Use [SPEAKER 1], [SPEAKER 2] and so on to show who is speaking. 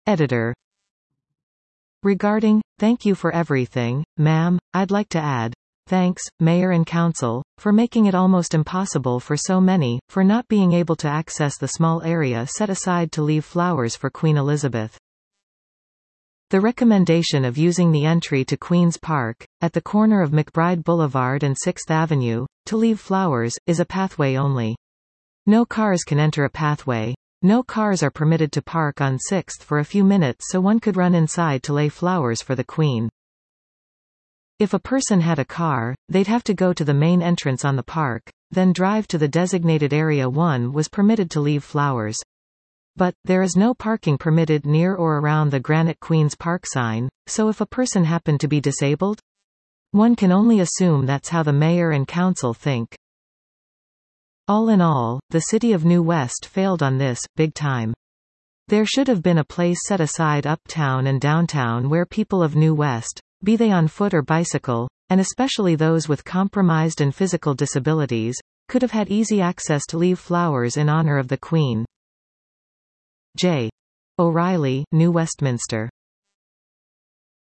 [SPEAKER 1] Editor. Regarding, thank you for everything, ma'am, I'd like to add, thanks, Mayor and Council, for making it almost impossible for so many, for not being able to access the small area set aside to leave flowers for Queen Elizabeth. The recommendation of using the entry to Queen's Park, at the corner of McBride Boulevard and 6th Avenue, to leave flowers, is a pathway only. No cars can enter a pathway. No cars are permitted to park on 6th for a few minutes so one could run inside to lay flowers for the Queen. If a person had a car, they'd have to go to the main entrance on the park, then drive to the designated area one was permitted to leave flowers. But, there is no parking permitted near or around the granite Queen's Park sign, so if a person happened to be disabled, one can only assume that's how the mayor and council think. All in all, the city of New West failed on this, big time. There should have been a place set aside uptown and downtown where people of New West, be they on foot or bicycle, and especially those with compromised and physical disabilities, could have had easy access to leave flowers in honor of the Queen. J. O'Reilly, New Westminster.